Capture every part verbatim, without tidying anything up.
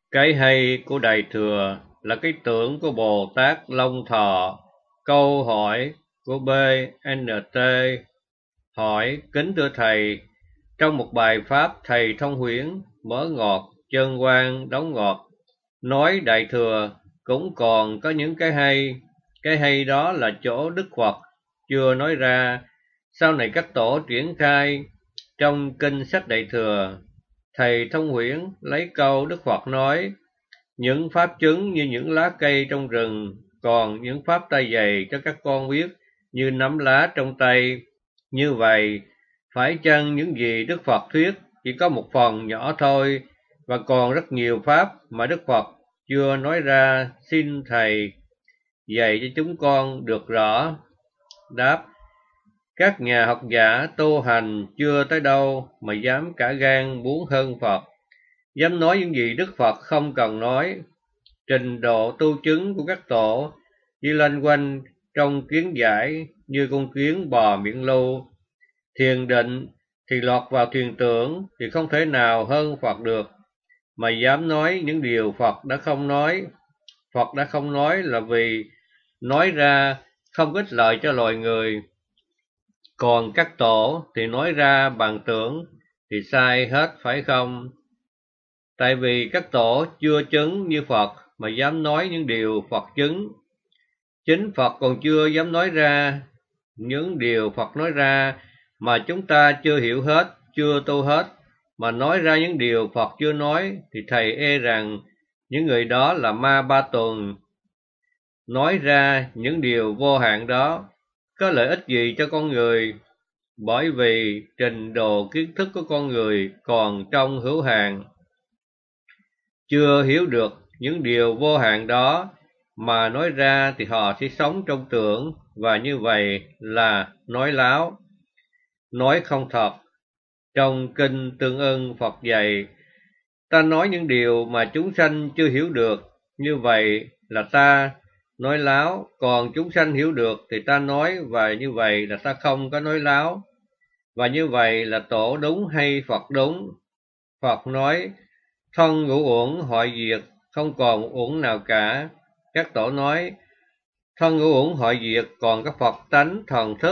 Cái hay của Đại Thừa là cái tưởng của Bồ Tát Long Thọ. Câu hỏi của bê en tê hỏi: kính thưa Thầy, trong một bài pháp Thầy Thông Huyễn mở ngoặc chân quan đóng ngoặc nói Đại Thừa cũng còn có những cái hay. Cái hay đó là chỗ Đức Phật chưa nói ra, sau này các tổ triển khai trong kinh sách Đại Thừa. Thầy Thông Huyễn lấy câu Đức Phật nói: những pháp chứng như những lá cây trong rừng, còn những pháp tay dày cho các con biết như nắm lá trong tay. Như vậy, phải chăng những gì Đức Phật thuyết chỉ có một phần nhỏ thôi, và còn rất nhiều pháp mà Đức Phật chưa nói ra? Xin Thầy dạy cho chúng con được rõ. Đáp: các nhà học giả tu hành chưa tới đâu mà dám cả gan muốn hơn Phật, dám nói những gì Đức Phật không cần nói. Trình độ tu chứng của các tổ chỉ loanh quanh trong kiến giải như con kiến bò miệng lưu. Thiền định thì lọt vào thiền tưởng thì không thể nào hơn Phật được, mà dám nói những điều Phật đã không nói. Phật đã không nói là vì nói ra không ích lợi cho loài người, còn các tổ thì nói ra bằng tưởng thì sai hết, phải không? Tại vì các tổ chưa chứng như Phật mà dám nói những điều Phật chứng. Chính Phật còn chưa dám nói ra những điều Phật nói ra, mà chúng ta chưa hiểu hết, chưa tu hết, mà nói ra những điều Phật chưa nói, thì Thầy e rằng những người đó là ma ba tuần. Nói ra những điều vô hạn đó có lợi ích gì cho con người? Bởi vì trình độ kiến thức của con người còn trong hữu hạn, chưa hiểu được những điều vô hạn đó, mà nói ra thì họ sẽ sống trong tưởng, và như vậy là nói láo, nói không thật. Trong kinh Tương Ưng, Phật dạy ta nói những điều mà chúng sanh chưa hiểu được, như vậy là ta nói láo, còn chúng sanh hiểu được thì ta nói, và như vậy là ta không có nói láo. Và như vậy là tổ đúng hay Phật đúng? Phật nói thân ngũ uẩn hoại diệt, không còn một uẩn nào cả. Các tổ nói thân ngũ uẩn hoại diệt, còn các Phật tánh thần thức.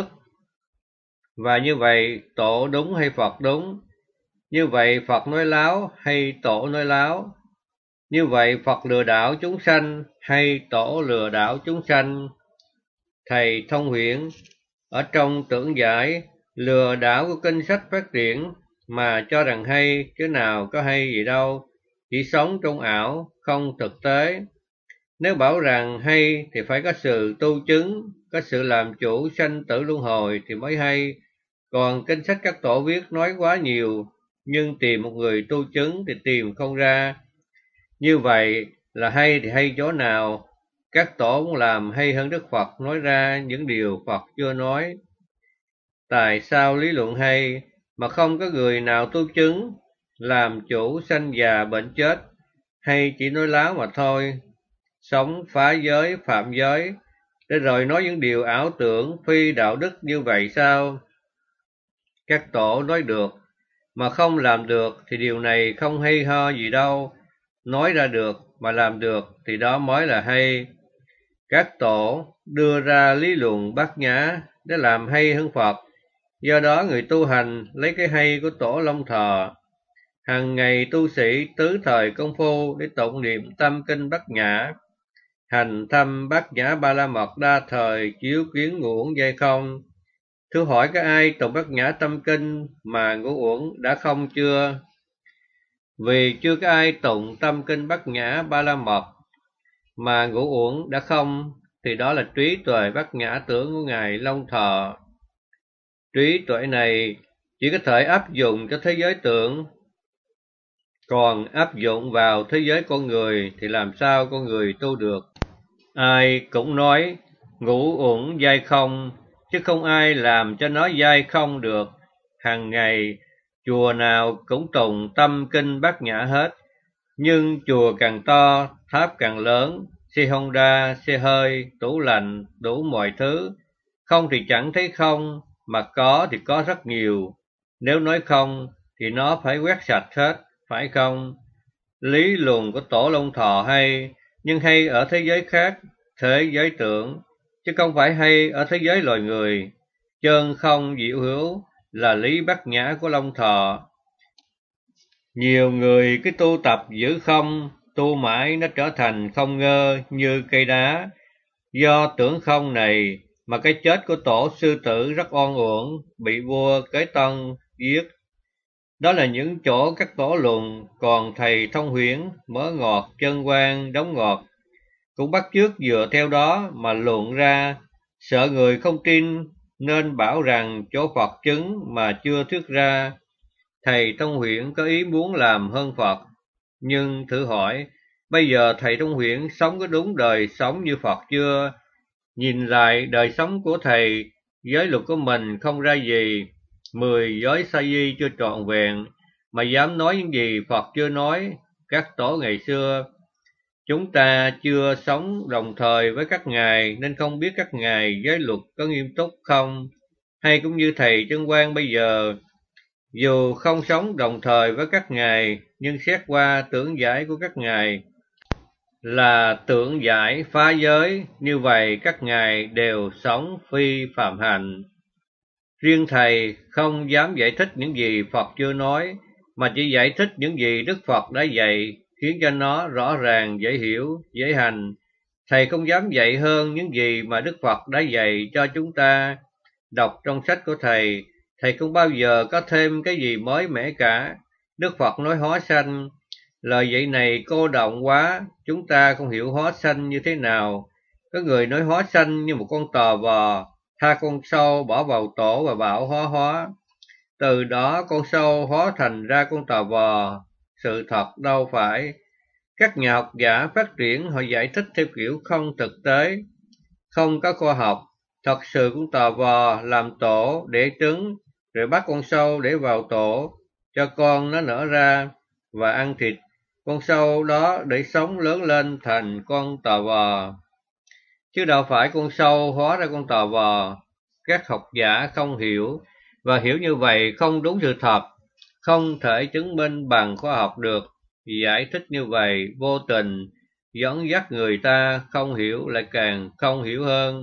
Và như vậy tổ đúng hay Phật đúng? Như vậy Phật nói láo hay tổ nói láo? Như vậy Phật lừa đảo chúng sanh hay tổ lừa đảo chúng sanh? Thầy Thông Huyễn ở trong tưởng giải lừa đảo của kinh sách phát triển mà cho rằng hay, chứ nào có hay gì đâu, chỉ sống trong ảo, không thực tế. Nếu bảo rằng hay thì phải có sự tu chứng, có sự làm chủ sanh tử luân hồi thì mới hay. Còn kinh sách các tổ viết nói quá nhiều, nhưng tìm một người tu chứng thì tìm không ra. Như vậy là hay thì hay chỗ nào? Các tổ muốn làm hay hơn Đức Phật nói ra những điều Phật chưa nói. Tại sao lý luận hay mà không có người nào tu chứng, làm chủ sanh già bệnh chết, hay chỉ nói láo mà thôi, sống phá giới phạm giới, để rồi nói những điều ảo tưởng phi đạo đức như vậy sao? Các tổ nói được mà không làm được thì điều này không hay ho gì đâu. Nói ra được mà làm được thì đó mới là hay. Các tổ đưa ra lý luận bát nhã để làm hay hơn Phật. Do đó người tu hành lấy cái hay của tổ Long Thọ. Hằng ngày tu sĩ tứ thời công phu để tụng niệm tâm kinh bát nhã, hành thăm bát nhã ba la mật đa thời, chiếu kiến ngũ uẩn giai không. Thưa hỏi có ai tụng bát nhã tâm kinh mà ngũ uẩn đã không chưa? Vì chưa có ai tụng tâm kinh bát nhã ba la mật mà ngũ uẩn đã không, thì đó là trí tuệ bát nhã tưởng của ngài Long Thọ. Trí tuệ này chỉ có thể áp dụng cho thế giới tưởng, còn áp dụng vào thế giới con người thì làm sao con người tu được? Ai cũng nói ngũ uẩn giai không, chứ không ai làm cho nó giai không được. Hàng ngày chùa nào cũng tụng tâm kinh bát nhã hết, nhưng chùa càng to, tháp càng lớn, xe Honda, xe hơi, tủ lạnh, đủ mọi thứ. Không thì chẳng thấy không, mà có thì có rất nhiều. Nếu nói không thì nó phải quét sạch hết, phải không? lý luận của Tổ Long Thọ hay, nhưng hay ở thế giới khác, thế giới tưởng, chứ không phải hay ở thế giới loài người. Chân không diệu hữu là lý bát nhã của Long Thọ. Nhiều người cứ tu tập giữ không, tu mãi nó trở thành không ngơ như cây đá. Do tưởng không này mà cái chết của tổ sư tử rất oan uổng, bị vua Kế Tân giết. Đó là những chỗ các tổ luận, còn thầy Thông Huyễn, Mớ Ngọt, Chân Quan, Đống Ngọt cũng bắt chước dựa theo đó mà luận ra, sợ người không tin nên bảo rằng chỗ Phật chứng mà chưa thuyết ra. Thầy Thông Huyễn có ý muốn làm hơn Phật, nhưng thử hỏi, bây giờ thầy Thông Huyễn sống có đúng đời sống như Phật chưa? Nhìn lại đời sống của thầy, giới luật của mình không ra gì, mười giới sa di chưa trọn vẹn, mà dám nói những gì Phật chưa nói, các tổ ngày xưa. Chúng ta chưa sống đồng thời với các ngài nên không biết các ngài giới luật có nghiêm túc không, hay cũng như thầy Chân Quan bây giờ, dù không sống đồng thời với các ngài, nhưng xét qua tưởng giải của các ngài là tưởng giải phá giới, như vậy các ngài đều sống phi phạm hạnh. Riêng thầy không dám giải thích những gì Phật chưa nói, mà chỉ giải thích những gì Đức Phật đã dạy, khiến cho nó rõ ràng, dễ hiểu, dễ hành. Thầy không dám dạy hơn những gì mà Đức Phật đã dạy cho chúng ta. Đọc trong sách của thầy, thầy không bao giờ có thêm cái gì mới mẻ cả. Đức Phật nói hóa sanh, lời dạy này cô động quá, chúng ta không hiểu hóa sanh như thế nào. Có người nói hóa sanh như một con tò vò, tha con sâu bỏ vào tổ và bảo hóa hóa. Từ đó con sâu hóa thành ra con tò vò. Sự thật đâu phải. Các nhà học giả phát triển họ giải thích theo kiểu không thực tế, không có khoa học. Thật sự con tò vò làm tổ để trứng, rồi bắt con sâu để vào tổ, cho con nó nở ra và ăn thịt con sâu đó để sống lớn lên thành con tò vò. Chứ đâu phải con sâu hóa ra con tò vò. Các học giả không hiểu, và hiểu như vậy không đúng sự thật, không thể chứng minh bằng khoa học được. Giải thích như vậy vô tình dẫn dắt người ta không hiểu lại càng không hiểu hơn.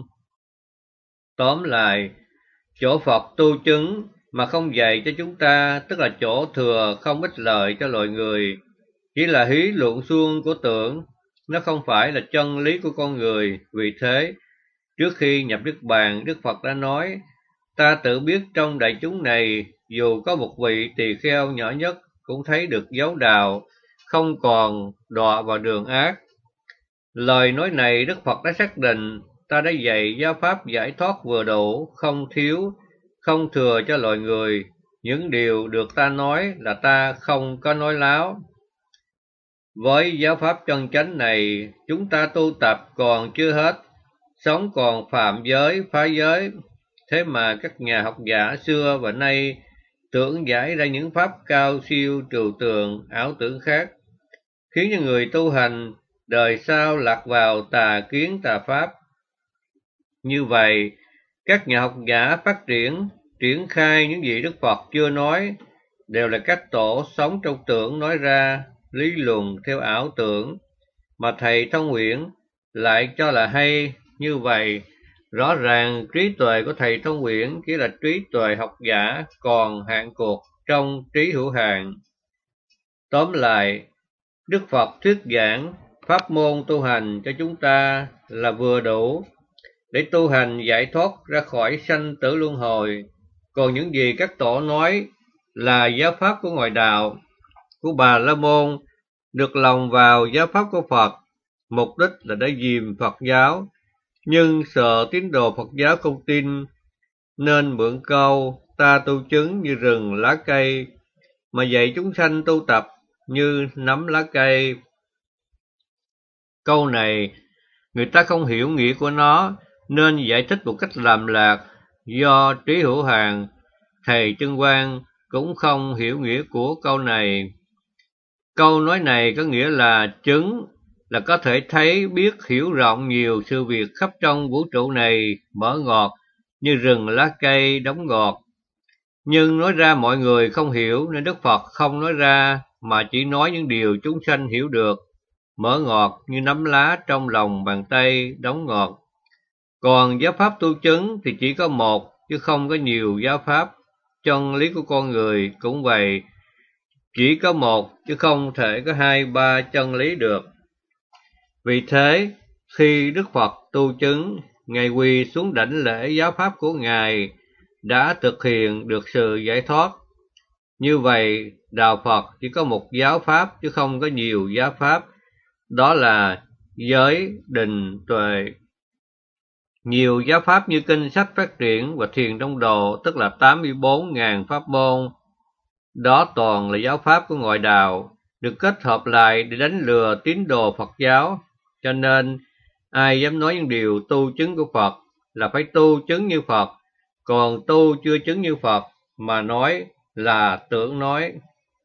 Tóm lại, chỗ Phật tu chứng mà không dạy cho chúng ta, tức là chỗ thừa không ích lợi cho loài người, chỉ là hí luận suông của tưởng, nó không phải là chân lý của con người. Vì thế, trước khi nhập Niết Bàn, Đức Phật đã nói, ta tự biết trong đại chúng này, dù có một vị tỳ kheo nhỏ nhất cũng thấy được dấu đạo, không còn đọa vào đường ác. Lời nói này Đức Phật đã xác định, ta đã dạy giáo pháp giải thoát vừa đủ, không thiếu, không thừa cho loài người. Những điều được ta nói là ta không có nói láo. Với giáo pháp chân chánh này, chúng ta tu tập còn chưa hết, sống còn phạm giới, phá giới. Thế mà các nhà học giả xưa và nay tưởng giải ra những pháp cao siêu trừu tượng, ảo tưởng khác, khiến cho người tu hành đời sau lạc vào tà kiến tà pháp. Như vậy, các nhà học giả phát triển, triển khai những gì Đức Phật chưa nói, đều là các tổ sống trong tưởng nói ra, lý luận theo ảo tưởng, mà thầy Thông Huyễn lại cho là hay. Như vậy, rõ ràng trí tuệ của thầy Thông Huyễn chỉ là trí tuệ học giả, còn hạn cuộc trong trí hữu hạn. Tóm lại, Đức Phật thuyết giảng pháp môn tu hành cho chúng ta là vừa đủ để tu hành giải thoát ra khỏi sanh tử luân hồi. Còn những gì các tổ nói là giáo pháp của ngoại đạo, của Bà La Môn, được lồng vào giáo pháp của Phật, mục đích là để dìm Phật giáo, nhưng sợ tín đồ Phật giáo không tin, nên mượn câu ta tu chứng như rừng lá cây, mà dạy chúng sanh tu tập như nắm lá cây. Câu này người ta không hiểu nghĩa của nó, nên giải thích một cách làm lạc. Do trí hữu hạn, thầy Chân Quan cũng không hiểu nghĩa của câu này. Câu nói này có nghĩa là chứng, là có thể thấy, biết, hiểu rộng nhiều sự việc khắp trong vũ trụ này, mở ngọt như rừng lá cây đóng ngọt. Nhưng nói ra mọi người không hiểu nên Đức Phật không nói ra, mà chỉ nói những điều chúng sanh hiểu được, mỡ ngọt như nắm lá trong lòng bàn tay đóng ngọt. Còn giáo pháp tu chứng thì chỉ có một, chứ không có nhiều giáo pháp. Chân lý của con người cũng vậy, chỉ có một, chứ không thể có hai ba chân lý được. Vì thế, khi Đức Phật tu chứng, Ngài quỳ xuống đảnh lễ giáo pháp của Ngài đã thực hiện được sự giải thoát. Như vậy, đạo Phật chỉ có một giáo pháp chứ không có nhiều giáo pháp, đó là giới, định, tuệ. Nhiều giáo pháp như kinh sách phát triển và thiền tông độ, tức là tám mươi bốn nghìn pháp môn, đó toàn là giáo pháp của ngoại đạo, được kết hợp lại để đánh lừa tín đồ Phật giáo. Cho nên, ai dám nói những điều tu chứng của Phật là phải tu chứng như Phật, còn tu chưa chứng như Phật mà nói là tưởng nói.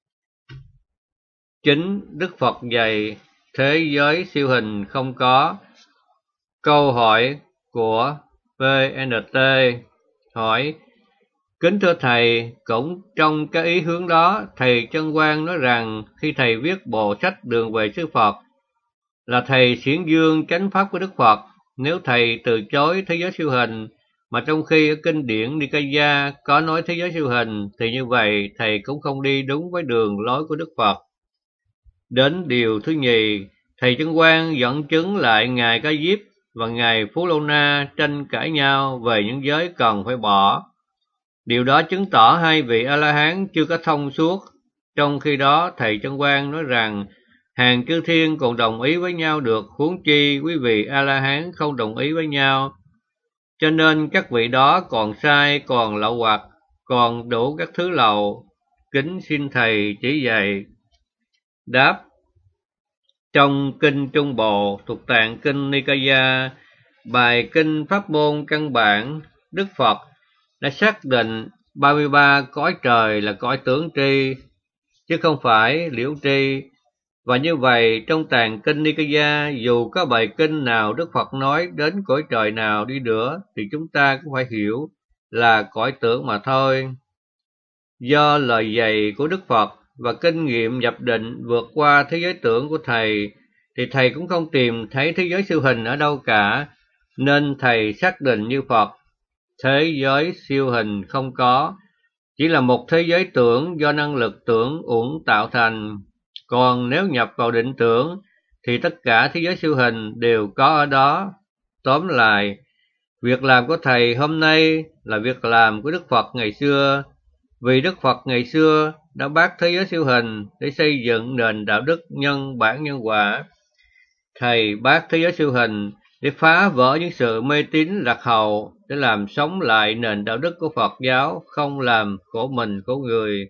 Chính Đức Phật dạy thế giới siêu hình không có. Câu hỏi của vê en tê hỏi: kính thưa Thầy, cũng trong cái ý hướng đó, Thầy Chân Quang nói rằng khi Thầy viết bộ sách Đường về Sư Phật là Thầy xiển dương chánh pháp của Đức Phật. Nếu Thầy từ chối thế giới siêu hình, mà trong khi ở kinh điển Nikaya có nói thế giới siêu hình, thì như vậy Thầy cũng không đi đúng với đường lối của Đức Phật. Đến điều thứ nhì, Thầy Chân Quang dẫn chứng lại Ngài Ca Diếp và Ngài Phú Lô Na tranh cãi nhau về những giới cần phải bỏ. Điều đó chứng tỏ hai vị A-la-hán chưa có thông suốt. Trong khi đó, Thầy Chân Quang nói rằng hàng chư thiên còn đồng ý với nhau được, huống chi quý vị A-la-hán không đồng ý với nhau. Cho nên các vị đó còn sai, còn lậu hoặc, còn đủ các thứ lậu. Kính xin Thầy chỉ dạy. Đáp: trong kinh Trung Bộ thuộc tạng kinh Nikaya, bài kinh pháp môn căn bản, Đức Phật đã xác định ba mươi ba cõi trời là cõi tưởng tri, chứ không phải liễu tri. Và như vậy, trong tạng kinh Nikaya, dù có bài kinh nào Đức Phật nói đến cõi trời nào đi nữa, thì chúng ta cũng phải hiểu là cõi tưởng mà thôi. Do lời dạy của Đức Phật và kinh nghiệm nhập định vượt qua thế giới tưởng của Thầy, thì Thầy cũng không tìm thấy thế giới siêu hình ở đâu cả, nên Thầy xác định như Phật, thế giới siêu hình không có, chỉ là một thế giới tưởng do năng lực tưởng uẩn tạo thành. Còn nếu nhập vào định tưởng, thì tất cả thế giới siêu hình đều có ở đó. Tóm lại, việc làm của Thầy hôm nay là việc làm của Đức Phật ngày xưa, vì Đức Phật ngày xưa đã bác thế giới siêu hình để xây dựng nền đạo đức nhân bản nhân quả. Thầy bác thế giới siêu hình để phá vỡ những sự mê tín lạc hậu, để làm sống lại nền đạo đức của Phật giáo, không làm khổ mình khổ người.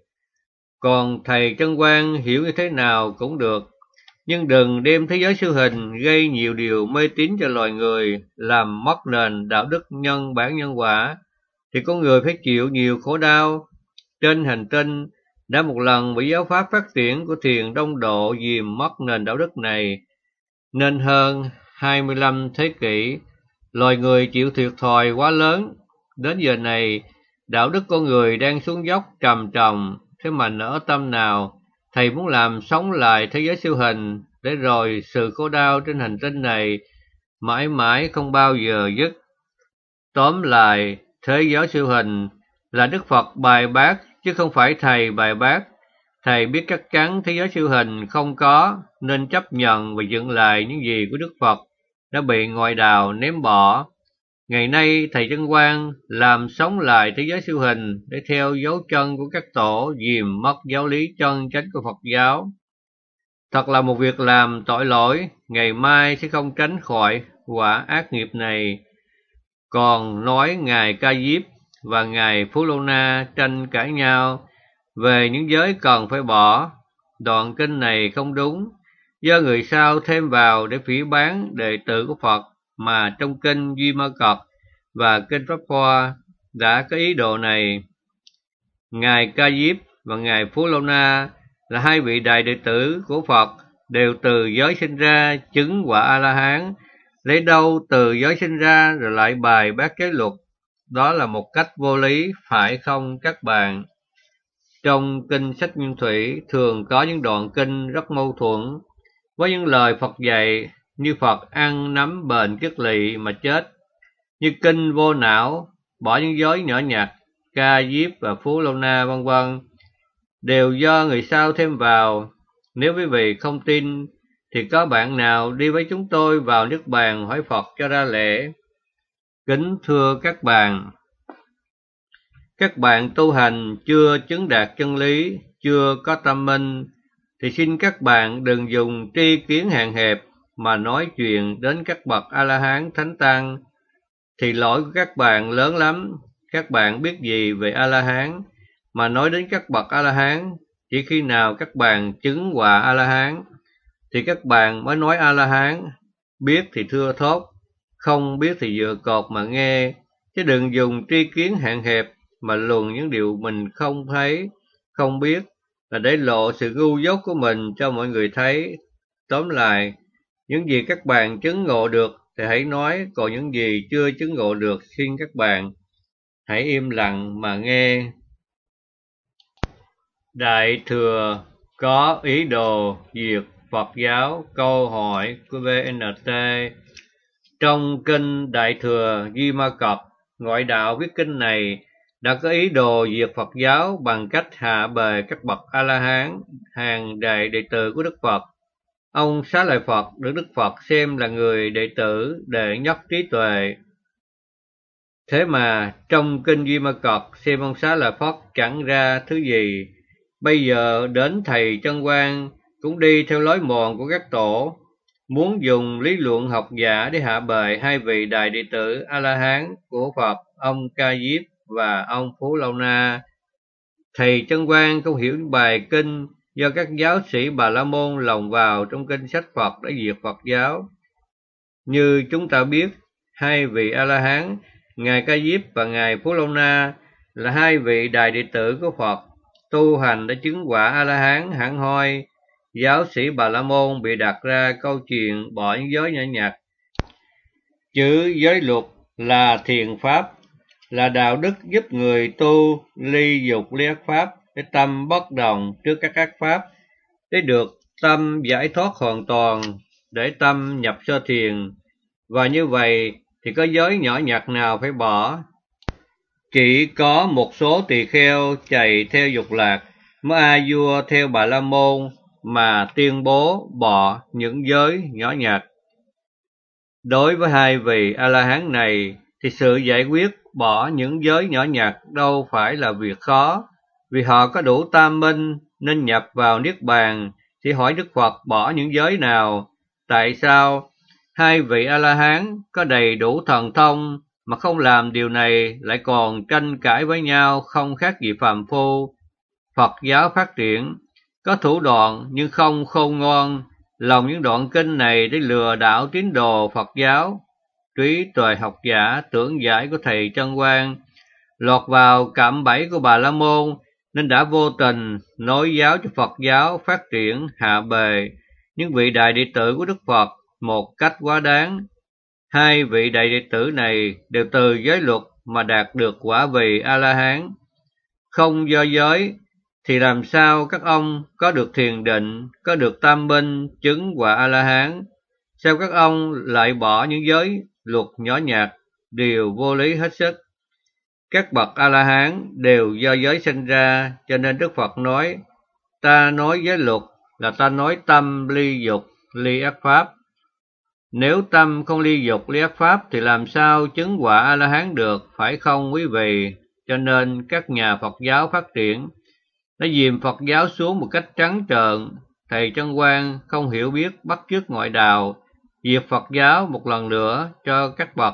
Còn Thầy Chân Quang hiểu như thế nào cũng được, nhưng đừng đem thế giới siêu hình gây nhiều điều mê tín cho loài người, làm mất nền đạo đức nhân bản nhân quả, thì con người phải chịu nhiều khổ đau. Trên hành tinh đã một lần bị giáo pháp phát triển của thiền đông độ dìm mất nền đạo đức này, nên hơn hai mươi lăm thế kỷ, loài người chịu thiệt thòi quá lớn. Đến giờ này, đạo đức con người đang xuống dốc trầm trầm, thế mà nỡ tâm nào Thầy muốn làm sống lại thế giới siêu hình, để rồi sự khổ đau trên hành tinh này mãi mãi không bao giờ dứt. Tóm lại, thế giới siêu hình là Đức Phật bài bác, chứ không phải Thầy bài bác. Thầy biết chắc chắn thế giới siêu hình không có, nên chấp nhận và dựng lại những gì của Đức Phật đã bị ngoại đạo ném bỏ. Ngày nay, Thầy Chân Quang làm sống lại thế giới siêu hình để theo dấu chân của các tổ dìm mất giáo lý chân chánh của Phật giáo. Thật là một việc làm tội lỗi, ngày mai sẽ không tránh khỏi quả ác nghiệp này. Còn nói Ngài Ca Diếp và Ngài Phú Lô Na tranh cãi nhau về những giới cần phải bỏ, đoạn kinh này không đúng, do người sau thêm vào để phỉ báng đệ tử của Phật, mà trong kinh Duy Ma Cật và kinh Pháp Hoa đã có ý đồ này. Ngài Ca Diếp và Ngài Phú Lô Na là hai vị đại đệ tử của Phật, đều từ giới sinh ra chứng quả A-la-hán. Lấy đâu từ giới sinh ra rồi lại bài bác giới luật? Đó là một cách vô lý, phải không các bạn? Trong kinh sách Nguyên Thủy thường có những đoạn kinh rất mâu thuẫn với những lời Phật dạy, như Phật ăn nắm bền kiết lỵ mà chết, như kinh Vô Não bỏ những giới nhỏ nhặt, Ca Diếp và Phú Lâu Na vân vân, đều do người sau thêm vào. Nếu quý vị không tin thì có bạn nào đi với chúng tôi vào nước bàn hỏi Phật cho ra lễ. Kính thưa các bạn, các bạn tu hành chưa chứng đạt chân lý, chưa có tâm minh, thì xin các bạn đừng dùng tri kiến hạn hẹp mà nói chuyện đến các bậc A-la-hán thánh tăng, thì lỗi của các bạn lớn lắm. Các bạn biết gì về A-la-hán mà nói đến các bậc A-la-hán? Chỉ khi nào các bạn chứng quả A-la-hán thì các bạn mới nói A-la-hán. Biết thì thưa thốt, không biết thì dựa cột mà nghe, chứ đừng dùng tri kiến hạn hẹp mà luận những điều mình không thấy, không biết, là để lộ sự ngu dốt của mình cho mọi người thấy. Tóm lại, những gì các bạn chứng ngộ được thì hãy nói, còn những gì chưa chứng ngộ được xin các bạn hãy im lặng mà nghe. Đại thừa có ý đồ diệt Phật giáo? Câu hỏi của vê en tê. Trong kinh Đại thừa Di Ma Cập, ngoại đạo viết kinh này đã có ý đồ diệt Phật giáo bằng cách hạ bệ các bậc A-la-hán, hàng đại đệ tử của Đức Phật. Ông Xá Lợi Phật được Đức Phật xem là người đệ tử đệ nhất trí tuệ. Thế mà trong kinh Di Ma Cập xem ông Xá Lợi Phật chẳng ra thứ gì. Bây giờ đến thầy Chân Quan cũng đi theo lối mòn của các tổ, muốn dùng lý luận học giả để hạ bệ hai vị đại đệ tử A-la-hán của Phật, ông Ca Diếp và ông Phú Lâu Na. Thầy Chân Quan không hiểu bài kinh do các giáo sĩ Bà La Môn lồng vào trong kinh sách Phật để diệt Phật giáo. Như chúng ta biết, hai vị A-la-hán, Ngài Ca Diếp và Ngài Phú Lâu Na, là hai vị đại đệ tử của Phật, tu hành đã chứng quả A-la-hán hẳn hoi. Giáo sĩ Bà La Môn bị đặt ra câu chuyện bỏ những giới nhỏ nhặt, chứ giới luật là thiền pháp, là đạo đức giúp người tu ly dục ly ác pháp, để tâm bất động trước các ác pháp, để được tâm giải thoát hoàn toàn, để tâm nhập sơ thiền. Và như vậy thì có giới nhỏ nhặt nào phải bỏ? Chỉ có một số tỳ kheo chạy theo dục lạc mới a vua theo Bà La Môn mà tuyên bố bỏ những giới nhỏ nhặt. Đối với hai vị A-la-hán này thì sự giải quyết bỏ những giới nhỏ nhặt đâu phải là việc khó, vì họ có đủ tam minh nên nhập vào niết bàn. Thì hỏi Đức Phật bỏ những giới nào? Tại sao hai vị A-la-hán có đầy đủ thần thông mà không làm điều này, lại còn tranh cãi với nhau không khác gì phàm phu? Phật giáo phát triển, có thủ đoạn nhưng không khôn ngoan, lòng những đoạn kinh này để lừa đảo tín đồ Phật giáo. Trí tuệ học giả tưởng giải của thầy Chân Quan lọt vào cạm bẫy của Bà La Môn, nên đã vô tình nối giáo cho Phật giáo phát triển, hạ bệ những vị đại đệ tử của Đức Phật một cách quá đáng. Hai vị đại đệ tử này đều từ giới luật mà đạt được quả vị A-la-hán. Không do giới thì làm sao các ông có được thiền định, có được tam minh, chứng quả A-la-hán? Sao các ông lại bỏ những giới luật nhỏ nhặt? Điều vô lý hết sức. Các bậc A-la-hán đều do giới sinh ra, cho nên Đức Phật nói, ta nói giới luật là ta nói tâm ly dục, ly ác pháp. Nếu tâm không ly dục, ly ác pháp thì làm sao chứng quả A-la-hán được, phải không quý vị? Cho nên các nhà Phật giáo phát triển đã dìm Phật giáo xuống một cách trắng trợn. Thầy Chân Quan không hiểu biết bắt chước ngoại đạo, diệt Phật giáo một lần nữa cho các bậc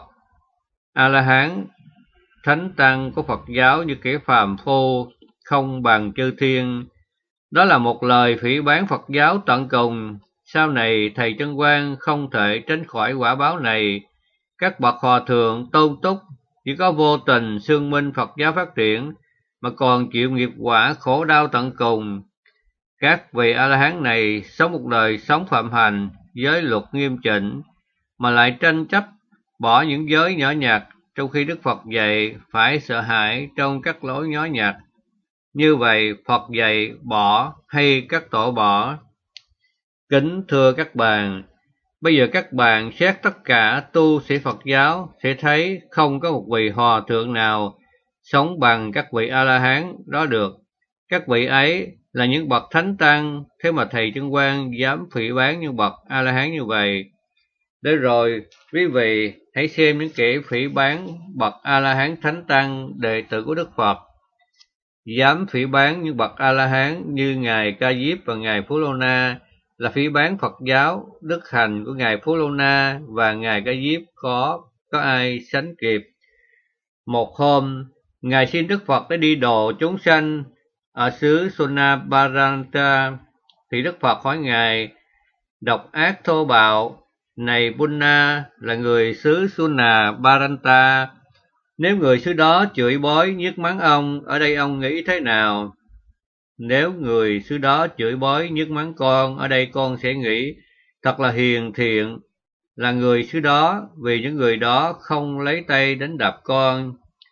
A-la-hán thánh tăng của Phật giáo như kẻ phàm phu, không bằng chư thiên. Đó là một lời phỉ báng Phật giáo tận cùng. Sau này thầy Chân Quan không thể tránh khỏi quả báo này. Các bậc hòa thượng tôn túc chỉ có vô tình xương minh Phật giáo phát triển, mà còn chịu nghiệp quả khổ đau tận cùng. Các vị A-la-hán này sống một đời sống phạm hành, giới luật nghiêm chỉnh, mà lại tranh chấp bỏ những giới nhỏ nhặt, trong khi Đức Phật dạy phải sợ hãi trong các lỗi nhỏ nhặt. Như vậy Phật dạy bỏ hay các tổ bỏ? Kính thưa các bạn, bây giờ các bạn xét tất cả tu sĩ Phật giáo sẽ thấy không có một vị hòa thượng nào sống bằng các vị A-la-hán đó được. Các vị ấy là những bậc thánh tăng, thế mà thầy Chân Quang dám phỉ báng những bậc A-la-hán như vậy. Để rồi, quý vị hãy xem những kẻ phỉ báng bậc A-la-hán thánh tăng, đệ tử của Đức Phật. Dám phỉ báng những bậc A-la-hán như Ngài Ca Diếp và Ngài Phú Lô Na là phỉ báng Phật giáo, đức hạnh của Ngài Phú Lô Na và Ngài Ca Diếp có có ai sánh kịp. Một hôm, Ngài xin Đức Phật để đi độ chúng sanh ở xứ Sonaparanta, thì Đức Phật hỏi Ngài: độc ác thô bạo, này Punna là người xứ Sonaparanta, nếu người xứ đó chửi bới nhức mắng ông, ở đây ông nghĩ thế nào? Nếu người xứ đó chửi bới nhức mắng con, ở đây con sẽ nghĩ thật là hiền thiện là người xứ đó, vì những người đó không lấy tay đánh đập con.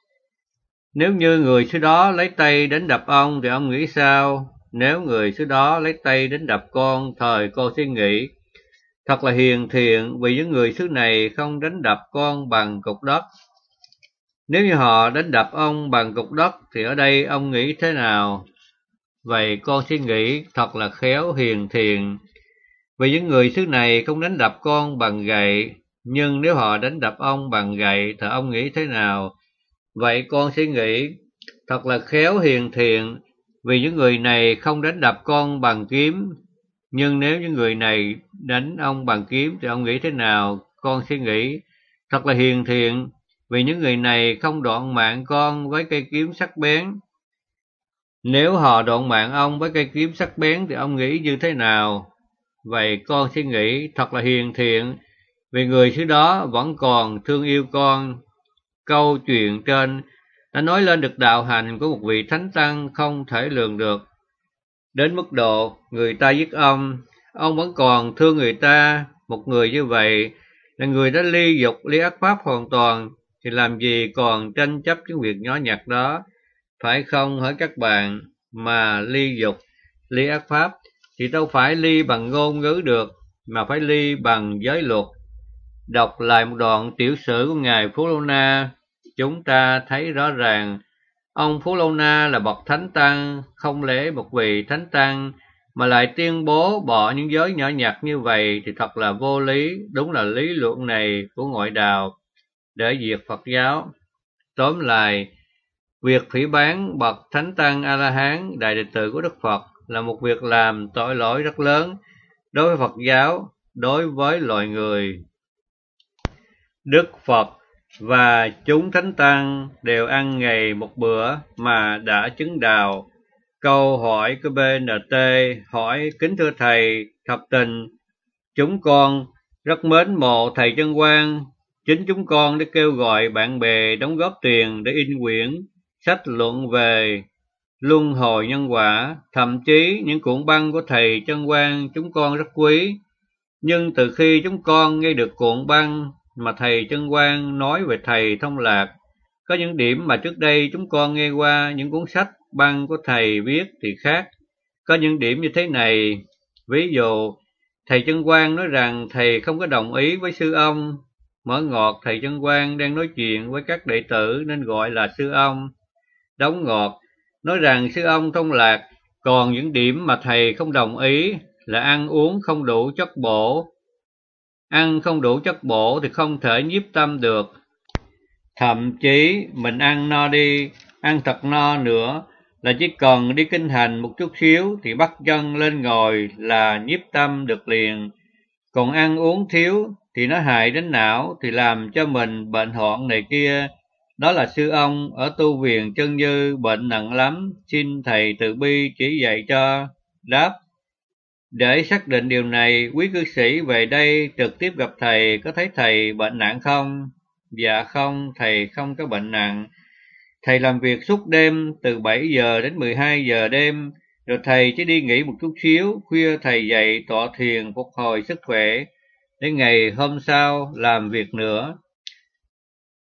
Nếu như người xứ đó lấy tay đánh đập ông thì ông nghĩ sao? Nếu người xứ đó lấy tay đánh đập con, thời con sẽ nghĩ thật là hiền thiện, vì những người xứ này không đánh đập con bằng cục đất. Nếu như họ đánh đập ông bằng cục đất thì ở đây ông nghĩ thế nào? Vậy con sẽ nghĩ thật là khéo hiền thiện, vì những người xứ này không đánh đập con bằng gậy. Nhưng nếu họ đánh đập ông bằng gậy thì ông nghĩ thế nào? Vậy con sẽ nghĩ thật là khéo hiền thiện, vì những người này không đánh đập con bằng kiếm. Nhưng nếu những người này đánh ông bằng kiếm thì ông nghĩ thế nào? Con sẽ nghĩ thật là hiền thiện, vì những người này không đoạn mạng con với cây kiếm sắc bén. Nếu họ đoạn mạng ông với cây kiếm sắc bén thì ông nghĩ như thế nào? Vậy con sẽ nghĩ thật là hiền thiện, vì người xứ đó vẫn còn thương yêu con. Câu chuyện trên đã nói lên được đạo hành của một vị thánh tăng không thể lường được. Đến mức độ người ta giết ông, ông vẫn còn thương người ta. Một người như vậy là người đã ly dục, ly ác pháp hoàn toàn, thì làm gì còn tranh chấp những việc nhỏ nhặt đó, phải không hỡi các bạn? Mà ly dục, ly ác pháp thì đâu phải ly bằng ngôn ngữ được, mà phải ly bằng giới luật. Đọc lại một đoạn tiểu sử của Ngài Phú Lô Na, chúng ta thấy rõ ràng ông Phú Lô Na là bậc thánh tăng, không lẽ một vị thánh tăng mà lại tuyên bố bỏ những giới nhỏ nhặt như vậy thì thật là vô lý. Đúng là lý luận này của ngoại đạo để diệt Phật giáo. Tóm lại, việc phỉ báng bậc thánh tăng A-la-hán, đại đệ tử của Đức Phật là một việc làm tội lỗi rất lớn đối với Phật giáo, đối với loài người. Đức Phật và chúng thánh tăng đều ăn ngày một bữa mà đã chứng đạo. Câu hỏi của bê en tê hỏi: kính thưa thầy, thật tình chúng con rất mến mộ thầy Chân Quang. Chính chúng con đã kêu gọi bạn bè đóng góp tiền để in quyển sách luận về luân hồi nhân quả, thậm chí những cuộn băng của thầy Chân Quang chúng con rất quý. Nhưng từ khi chúng con nghe được cuộn băng mà thầy Chân Quang nói về thầy Thông Lạc, có những điểm mà trước đây chúng con nghe qua những cuốn sách băng của thầy viết thì khác. Có những điểm như thế này: ví dụ, thầy Chân Quang nói rằng thầy không có đồng ý với sư ông. Mở ngoặc thầy Chân Quang đang nói chuyện với các đệ tử nên gọi là sư ông. Đóng ngoặc nói rằng sư ông Thông Lạc còn những điểm mà thầy không đồng ý là ăn uống không đủ chất bổ. Ăn không đủ chất bổ thì không thể nhiếp tâm được. Thậm chí mình ăn no đi, ăn thật no nữa, là chỉ cần đi kinh hành một chút xíu thì bắt chân lên ngồi là nhiếp tâm được liền. Còn ăn uống thiếu thì nó hại đến não, thì làm cho mình bệnh hoạn này kia. Đó là sư ông ở tu viện Chân Như bệnh nặng lắm, xin thầy từ bi chỉ dạy cho. Đáp: để xác định điều này, quý cư sĩ về đây trực tiếp gặp thầy. Có thấy thầy bệnh nặng không? Dạ không, thầy không có bệnh nặng. Thầy làm việc suốt đêm từ bảy giờ đến mười hai giờ đêm, rồi thầy chỉ đi nghỉ một chút xíu, khuya thầy dậy tọa thiền phục hồi sức khỏe, đến ngày hôm sau làm việc nữa.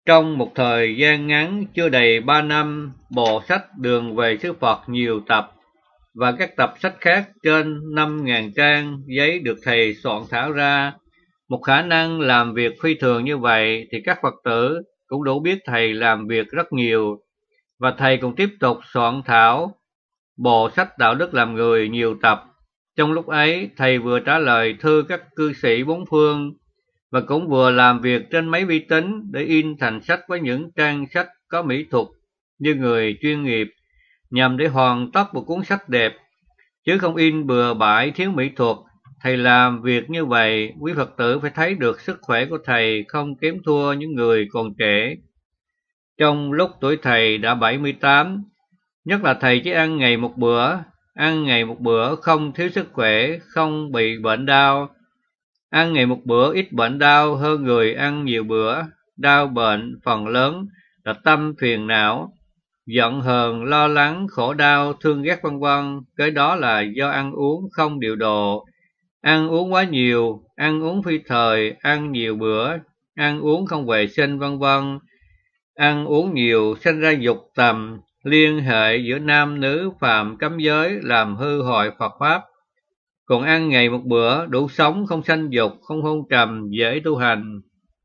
Trong một thời gian ngắn chưa đầy ba năm, bộ sách Đường về xứ Phật nhiều tập và các tập sách khác trên năm nghìn trang giấy được thầy soạn thảo ra. Một khả năng làm việc phi thường như vậy thì các Phật tử cũng đủ biết thầy làm việc rất nhiều, và thầy cũng tiếp tục soạn thảo bộ sách Đạo đức làm người nhiều tập. Trong lúc ấy, thầy vừa trả lời thư các cư sĩ bốn phương và cũng vừa làm việc trên máy vi tính để in thành sách với những trang sách có mỹ thuật như người chuyên nghiệp, nhằm để hoàn tất một cuốn sách đẹp, chứ không in bừa bãi thiếu mỹ thuật. Thầy làm việc như vậy, quý Phật tử phải thấy được sức khỏe của thầy không kém thua những người còn trẻ. Trong lúc tuổi thầy đã bảy mươi tám, nhất là thầy chỉ ăn ngày một bữa, ăn ngày một bữa không thiếu sức khỏe, không bị bệnh đau. Ăn ngày một bữa ít bệnh đau hơn người ăn nhiều bữa. Đau bệnh phần lớn là tâm phiền não, giận hờn, lo lắng, khổ đau, thương ghét vân vân. Cái đó là do ăn uống không điều độ, ăn uống quá nhiều, ăn uống phi thời, ăn nhiều bữa, ăn uống không vệ sinh vân vân. Ăn uống nhiều sinh ra dục tầm, liên hệ giữa nam nữ phạm cấm giới làm hư hoại Phật pháp. Còn ăn ngày một bữa đủ sống, không sanh dục, không hôn trầm, dễ tu hành.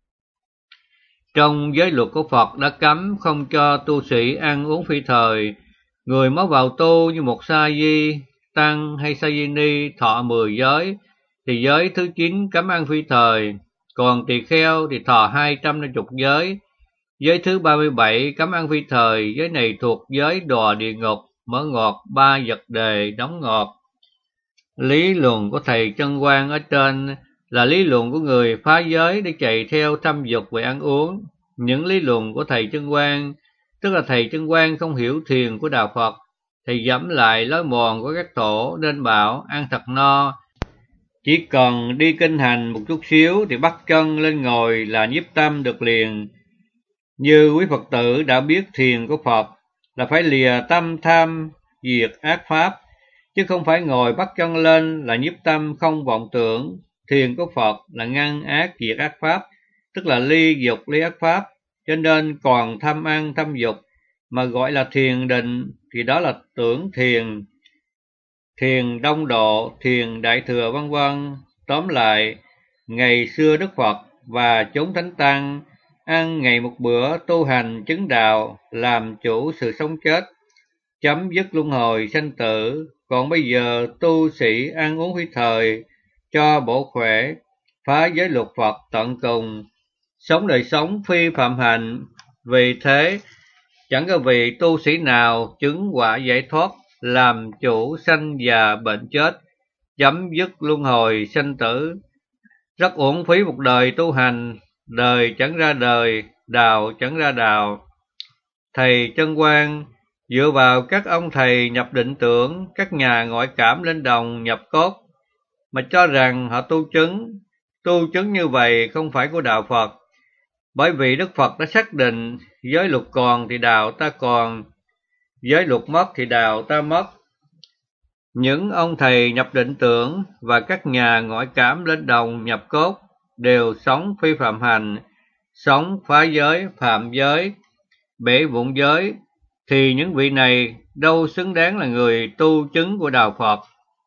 Trong giới luật của Phật đã cấm không cho tu sĩ ăn uống phi thời. Người mới vào tu như một sa di, tăng hay sa di ni thọ mười giới thì giới thứ chín cấm ăn phi thời. Còn tỳ kheo thì thọ hai trăm năm mươi giới. Giới thứ ba mươi bảy cấm ăn phi thời, giới này thuộc giới đọa địa ngục, mở ngọt ba vật đề đóng ngọt. Lý luận của thầy Chân Quang ở trên là lý luận của người phá giới để chạy theo thâm dục về ăn uống. Những lý luận của thầy Chân Quang, tức là thầy Chân Quang không hiểu thiền của đạo Phật, thầy dẫm lại lối mòn của các tổ nên bảo ăn thật no. Chỉ cần đi kinh hành một chút xíu thì bắt chân lên ngồi là nhiếp tâm được liền. Như quý Phật tử đã biết thiền của Phật là phải lìa tâm tham diệt ác pháp, chứ không phải ngồi bắt chân lên là nhiếp tâm không vọng tưởng. Thiền của Phật là ngăn ác diệt ác pháp, tức là ly dục ly ác pháp, cho nên còn tham ăn tham dục mà gọi là thiền định thì đó là tưởng thiền, thiền đông độ, thiền đại thừa vân vân. Tóm lại, ngày xưa Đức Phật và chúng thánh tăng ăn ngày một bữa, tu hành chứng đạo, làm chủ sự sống chết, chấm dứt luân hồi sanh tử. Còn bây giờ tu sĩ ăn uống phi thời cho bổ khỏe, phá giới luật Phật tận cùng, sống đời sống phi phạm hạnh. Vì thế chẳng có vị tu sĩ nào chứng quả giải thoát, làm chủ sanh già bệnh chết, chấm dứt luân hồi sanh tử. Rất uổng phí một đời tu hành, đời chẳng ra đời, đạo chẳng ra đạo. Thầy Chân Quang dựa vào các ông thầy nhập định tưởng, các nhà ngoại cảm lên đồng nhập cốt mà cho rằng họ tu chứng. Tu chứng như vậy không phải của đạo Phật, bởi vì Đức Phật đã xác định giới luật còn thì đạo ta còn, giới luật mất thì đạo ta mất. Những ông thầy nhập định tưởng và các nhà ngoại cảm lên đồng nhập cốt đều sống phi phạm hành, sống phá giới, phạm giới, bể vụn giới, thì những vị này đâu xứng đáng là người tu chứng của đạo Phật.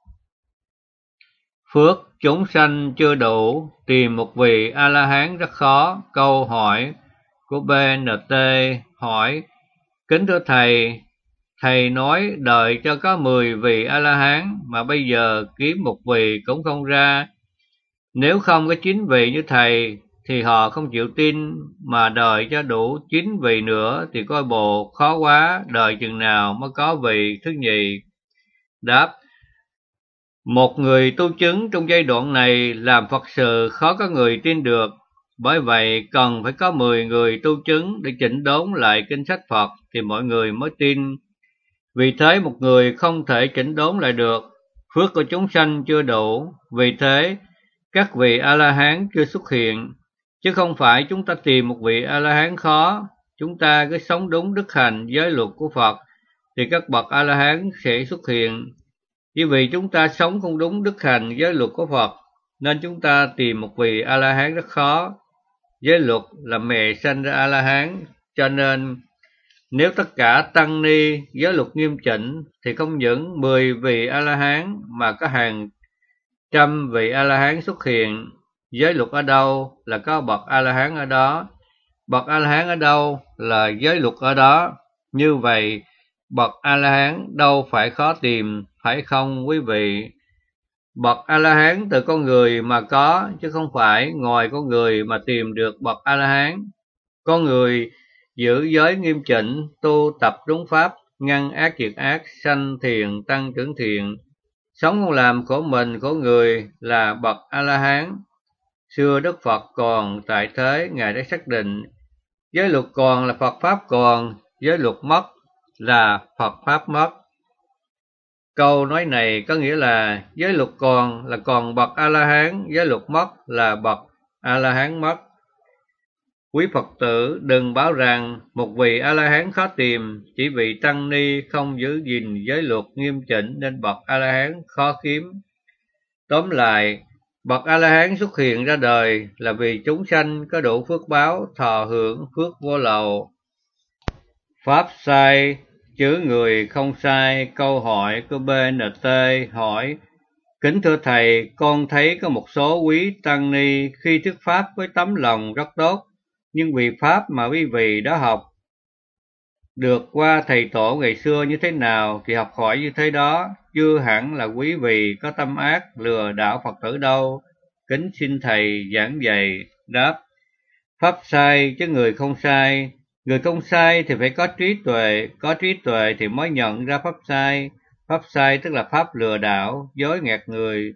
Phước chúng sanh chưa đủ, tìm một vị A-la-hán rất khó. Câu hỏi của bê en tê hỏi: kính thưa thầy, thầy nói đợi cho có mười vị A-la-hán mà bây giờ kiếm một vị cũng không ra. Nếu không có chín vị như thầy thì họ không chịu tin, mà đợi cho đủ chín vị nữa thì coi bộ khó quá, đợi chừng nào mới có vị thứ nhì. Đáp: một người tu chứng trong giai đoạn này làm Phật sự khó có người tin được, bởi vậy cần phải có mười người tu chứng để chỉnh đốn lại kinh sách Phật thì mọi người mới tin. Vì thế một người không thể chỉnh đốn lại được, phước của chúng sanh chưa đủ, vì thế các vị A-la-hán chưa xuất hiện. Chứ không phải chúng ta tìm một vị A-la-hán khó, chúng ta cứ sống đúng đức hành giới luật của Phật thì các bậc A-la-hán sẽ xuất hiện. Chỉ vì chúng ta sống không đúng đức hành giới luật của Phật nên chúng ta tìm một vị A-la-hán rất khó. giới luật là mẹ sanh ra A-la-hán, cho nên nếu tất cả tăng ni giới luật nghiêm chỉnh thì không những mười vị A-la-hán mà có hàng trăm vị A-la-hán xuất hiện. Giới luật ở đâu là có bậc A-la-hán ở đó, bậc A-la-hán ở đâu là giới luật ở đó. Như vậy bậc A-la-hán đâu phải khó tìm, phải không quý vị? Bậc A-la-hán từ con người mà có, chứ không phải ngoài con người mà tìm được bậc A-la-hán. Con người giữ giới nghiêm chỉnh, tu tập đúng pháp, ngăn ác diệt ác, sanh thiền tăng trưởng thiện, sống không làm khổ mình khổ người là bậc A-la-hán. Xưa Đức Phật còn tại thế, Ngài đã xác định giới luật còn là Phật Pháp còn, giới luật mất là Phật Pháp mất. Câu nói này có nghĩa là giới luật còn là còn bậc A-la-hán, giới luật mất là bậc A-la-hán mất. Quý Phật tử đừng bảo rằng một vị A-la-hán khó tìm, chỉ vì tăng ni không giữ gìn giới luật nghiêm chỉnh nên bậc A-la-hán khó kiếm. Tóm lại, bậc A-la-hán xuất hiện ra đời là vì chúng sanh có đủ phước báo thọ hưởng phước vô lậu. Pháp sai chứ người không sai. Câu hỏi của bê en tê hỏi: kính thưa thầy, con thấy có một số quý tăng ni khi thuyết pháp với tấm lòng rất tốt, nhưng vì pháp mà quý vị đó học được qua thầy tổ ngày xưa như thế nào thì học hỏi như thế đó, chưa hẳn là quý vị có tâm ác lừa đảo Phật tử đâu. Kính xin thầy giảng dạy. Đáp: pháp sai chứ người không sai. Người không sai thì phải có trí tuệ, có trí tuệ thì mới nhận ra pháp sai. Pháp sai tức là pháp lừa đảo, dối gạt người.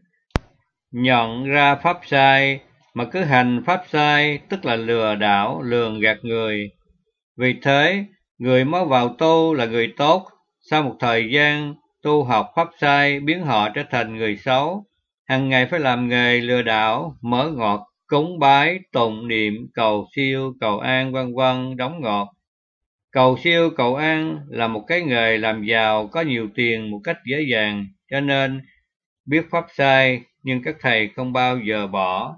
Nhận ra pháp sai mà cứ hành pháp sai tức là lừa đảo, lường gạt người. Vì thế, người mới vào tu là người tốt, sau một thời gian tu học pháp sai biến họ trở thành người xấu. Hằng ngày phải làm nghề lừa đảo, mở ngọt, cúng bái, tụng niệm, cầu siêu, cầu an vân vân, đóng ngọt. Cầu siêu, cầu an là một cái nghề làm giàu có nhiều tiền một cách dễ dàng, cho nên biết pháp sai nhưng các thầy không bao giờ bỏ.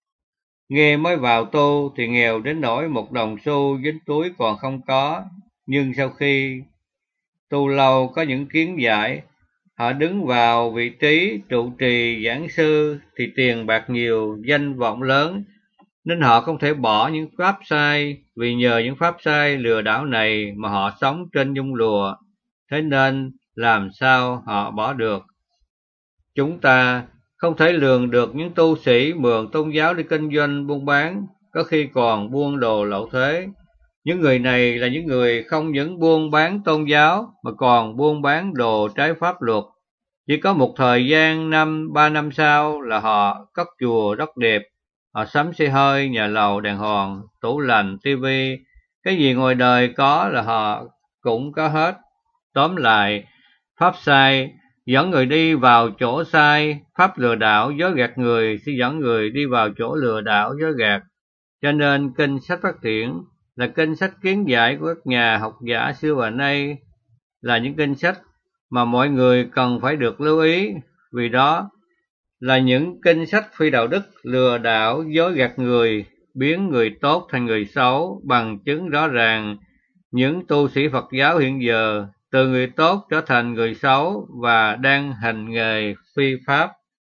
Nghe mới vào tu thì nghèo đến nỗi một đồng xu dính túi còn không có, nhưng sau khi tu lâu có những kiến giải, họ đứng vào vị trí trụ trì giảng sư thì tiền bạc nhiều, danh vọng lớn, nên họ không thể bỏ những pháp sai, vì nhờ những pháp sai lừa đảo này mà họ sống trên nhung lụa, thế nên làm sao họ bỏ được. Chúng ta không thể lường được những tu sĩ mượn tôn giáo để kinh doanh buôn bán, có khi còn buôn đồ lậu thuế. Những người này là những người không những buôn bán tôn giáo mà còn buôn bán đồ trái pháp luật. Chỉ có một thời gian năm ba năm sau là họ cất chùa rất đẹp, họ sắm xe hơi, nhà lầu, đèn hòn, tủ lạnh, tivi, cái gì ngoài đời có là họ cũng có hết. Tóm lại, pháp sai dẫn người đi vào chỗ sai, pháp lừa đảo dối gạt người sẽ dẫn người đi vào chỗ lừa đảo dối gạt. Cho nên kinh sách phát triển là kinh sách kiến giải của các nhà học giả xưa và nay, là những kinh sách mà mọi người cần phải được lưu ý, vì đó là những kinh sách phi đạo đức, lừa đảo dối gạt người, biến người tốt thành người xấu. Bằng chứng rõ ràng, những tu sĩ Phật giáo hiện giờ từ người tốt trở thành người xấu và đang hành nghề phi pháp.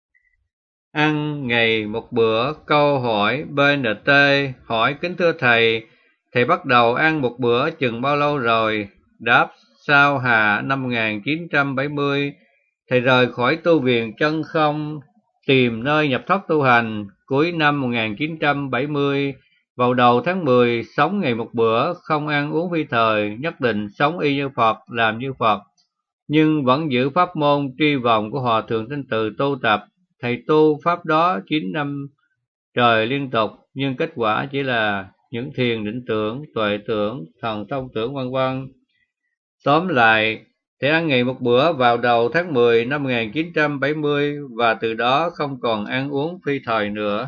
Ăn ngày một bữa. Câu hỏi bê en tê hỏi: kính thưa thầy, thầy bắt đầu ăn một bữa chừng bao lâu rồi? Đáp: sau Hạ năm một nghìn chín trăm bảy mươi, thầy rời khỏi tu viện Chân Không tìm nơi nhập thất tu hành. Cuối năm một nghìn chín trăm bảy mươi, vào đầu tháng mười, sống ngày một bữa, không ăn uống phi thời, nhất định sống y như Phật, làm như Phật, nhưng vẫn giữ pháp môn tri vọng của Hòa Thượng Tinh Từ tu tập. Thầy tu pháp đó chín năm trời liên tục, nhưng kết quả chỉ là những thiền định tưởng, tuệ tưởng, thần thông tưởng vân vân. Tóm lại, thầy ăn ngày một bữa vào đầu tháng mười năm một nghìn chín trăm bảy mươi và từ đó không còn ăn uống phi thời nữa.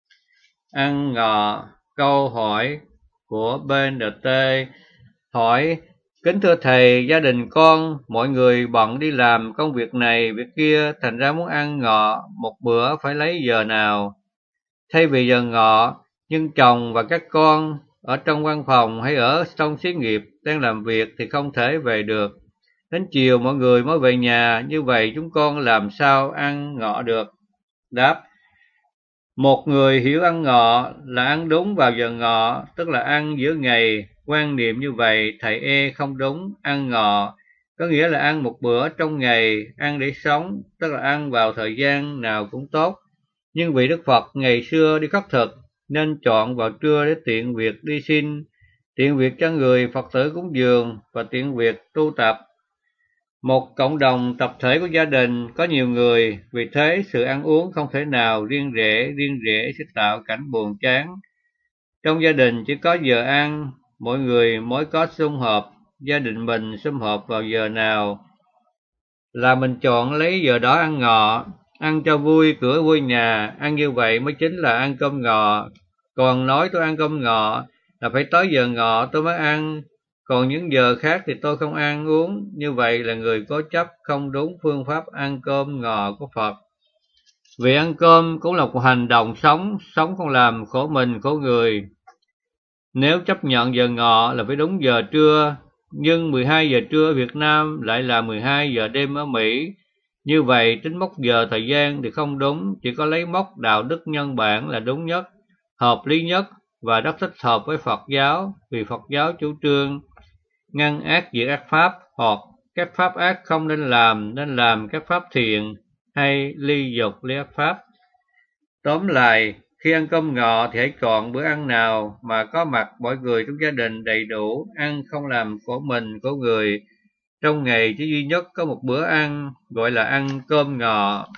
Ăn ngọ. Câu hỏi của bê en tê hỏi: kính thưa thầy, gia đình con mọi người bận đi làm công việc này việc kia, thành ra muốn ăn ngọ một bữa phải lấy giờ nào? Thay vì giờ ngọ Nhưng chồng và các con ở trong văn phòng hay ở trong xí nghiệp đang làm việc thì không thể về được. Đến chiều mọi người mới về nhà, như vậy chúng con làm sao ăn ngọ được? Đáp: một người hiểu ăn ngọ là ăn đúng vào giờ ngọ, tức là ăn giữa ngày. Quan niệm như vậy thầy e không đúng. Ăn ngọ có nghĩa là ăn một bữa trong ngày, ăn để sống, tức là ăn vào thời gian nào cũng tốt. Nhưng vì Đức Phật ngày xưa đi khất thực nên chọn vào trưa để tiện việc đi xin, tiện việc cho người Phật tử cúng dường và tiện việc tu tập. Một cộng đồng tập thể của gia đình có nhiều người, vì thế sự ăn uống không thể nào riêng rẽ, riêng rẽ sẽ tạo cảnh buồn chán. Trong gia đình chỉ có giờ ăn, mỗi người mới có sum họp, gia đình mình sum họp vào giờ nào là mình chọn lấy giờ đó ăn ngọ, ăn cho vui cửa vui nhà, ăn như vậy mới chính là ăn cơm ngọ. Còn nói tôi ăn cơm ngọ là phải tới giờ ngọ tôi mới ăn, còn những giờ khác thì tôi không ăn uống, như vậy là người cố chấp, không đúng phương pháp ăn cơm ngọ của Phật. Vì ăn cơm cũng là một hành động sống, sống không làm khổ mình khổ người. Nếu chấp nhận giờ ngọ là phải đúng giờ trưa, nhưng mười hai giờ trưa ở Việt Nam lại là mười hai giờ đêm ở Mỹ. Như vậy tính mốc giờ thời gian thì không đúng, chỉ có lấy mốc đạo đức nhân bản là đúng nhất, hợp lý nhất và rất thích hợp với Phật giáo, vì Phật giáo chủ trương ngăn ác diệt ác pháp, hoặc các pháp ác không nên làm, nên làm các pháp thiện, hay ly dục ly ác pháp. Tóm lại, khi ăn cơm ngọ thì hãy chọn bữa ăn nào mà có mặt mọi người trong gia đình đầy đủ, ăn không làm khổ mình khổ người. Trong ngày chỉ duy nhất có một bữa ăn, gọi là ăn cơm ngọ.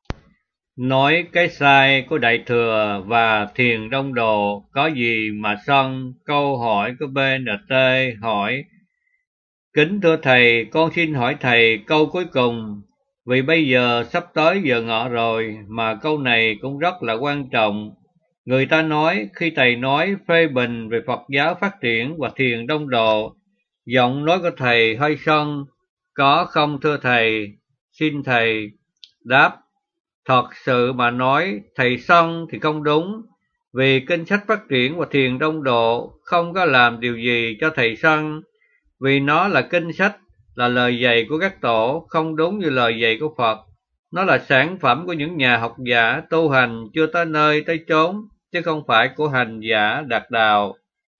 Nói cái sai của Đại Thừa và Thiền Đông Đồ có gì mà sân? Câu hỏi của bê en tê hỏi: kính thưa thầy, con xin hỏi thầy câu cuối cùng, vì bây giờ sắp tới giờ ngọ rồi mà câu này cũng rất là quan trọng. Người ta nói khi thầy nói phê bình về Phật giáo phát triển và Thiền Đông Đồ, giọng nói của thầy hơi sân, có không thưa thầy? Xin thầy đáp. Thật sự mà nói, thầy sân thì không đúng, vì kinh sách phát triển và Thiền Đông Độ không có làm điều gì cho thầy sân, vì nó là kinh sách, là lời dạy của các tổ, không đúng như lời dạy của Phật. Nó là sản phẩm của những nhà học giả tu hành chưa tới nơi tới chốn, chứ không phải của hành giả đạt đạo.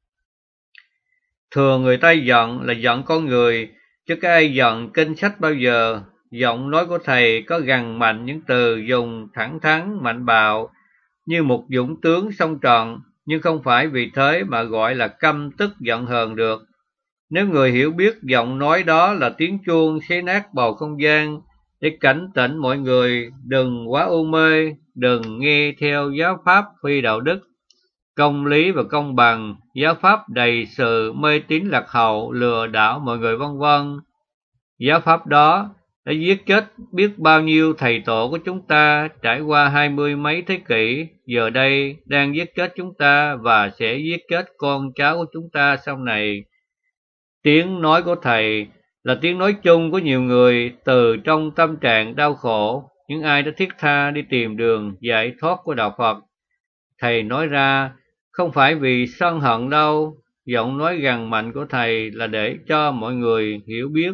Thường người ta giận là giận con người, chứ có ai giận kinh sách bao giờ. Giọng nói của thầy có gằn mạnh những từ dùng thẳng thắn, mạnh bạo, như một dũng tướng song trận, nhưng không phải vì thế mà gọi là căm tức giận hờn được. Nếu người hiểu biết giọng nói đó là tiếng chuông xé nát bầu không gian, để cảnh tỉnh mọi người đừng quá u mê, đừng nghe theo giáo pháp phi đạo đức, công lý và công bằng, giáo pháp đầy sự mê tín lạc hậu, lừa đảo mọi người vân vân. Giáo pháp đó đã giết chết biết bao nhiêu thầy tổ của chúng ta trải qua hai mươi mấy thế kỷ, giờ đây đang giết chết chúng ta và sẽ giết chết con cháu của chúng ta sau này. Tiếng nói của thầy là tiếng nói chung của nhiều người từ trong tâm trạng đau khổ, những ai đã thiết tha đi tìm đường giải thoát của đạo Phật. Thầy nói ra không phải vì sân hận đâu, giọng nói gằn mạnh của thầy là để cho mọi người hiểu biết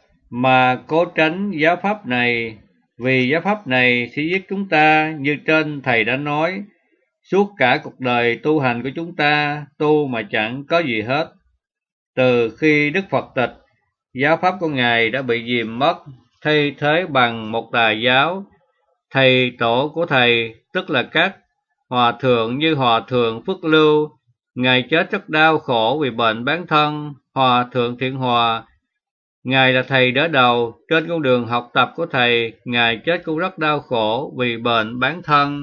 mà cố tránh giáo pháp này, vì giáo pháp này sẽ giết chúng ta. Như trên thầy đã nói, suốt cả cuộc đời tu hành của chúng ta tu mà chẳng có gì hết. Từ khi Đức Phật tịch, giáo pháp của Ngài đã bị dìm mất, thay thế bằng một tà giáo. Thầy tổ của thầy, tức là các hòa thượng như Hòa thượng Phước Lưu, Ngài chết rất đau khổ vì bệnh bán thân. Hòa thượng Thiện Hòa, Ngài là thầy đỡ đầu trên con đường học tập của thầy, Ngài chết cũng rất đau khổ vì bệnh bán thân.